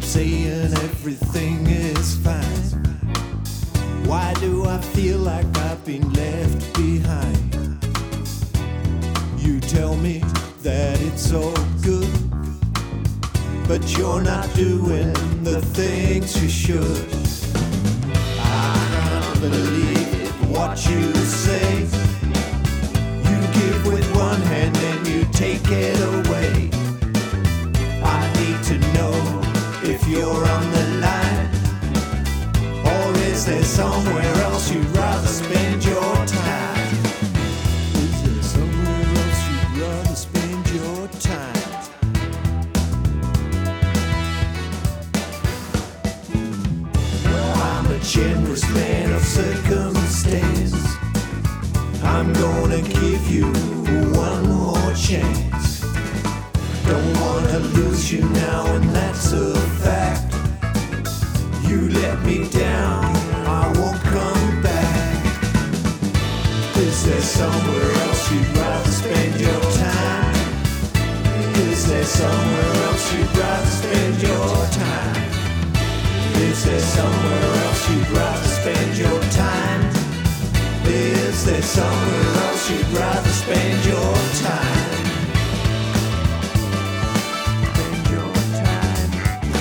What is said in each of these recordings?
saying everything is fine. Why do I feel like I've been left behind? You tell me that it's all good, but you're not doing the things you should. I can't believe what you say. You give with one hand and you take it away. I need to know if you're on the line, or is there somewhere else you'd rather spend your time? Is there somewhere else you'd rather spend your time? I'm a generous man of circumstance. I'm gonna give you one more chance. Don't wanna lose you now, and that's a fact. You let me down, I won't come back. Is there somewhere else you'd rather spend your time? Is there somewhere else you'd rather spend your time? Is there somewhere else you'd rather spend your time? Is there somewhere else you'd rather spend your time? Spend your time.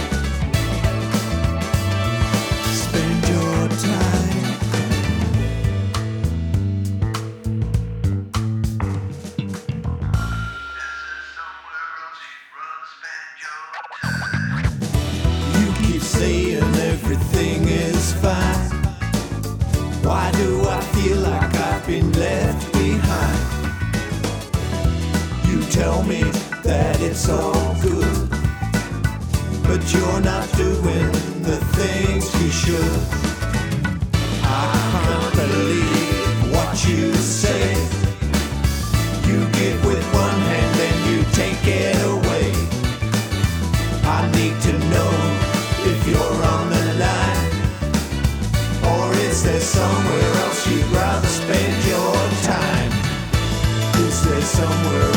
Spend your time. You keep saying everything is fine. Why do I feel like I've been left behind? You tell me that it's all good, but you're not doing the things you should. I can't believe what you say. You give with one hand and you take it away. I need to know if you're on the line, or is there somewhere else you'd rather spend your time? Is there somewhere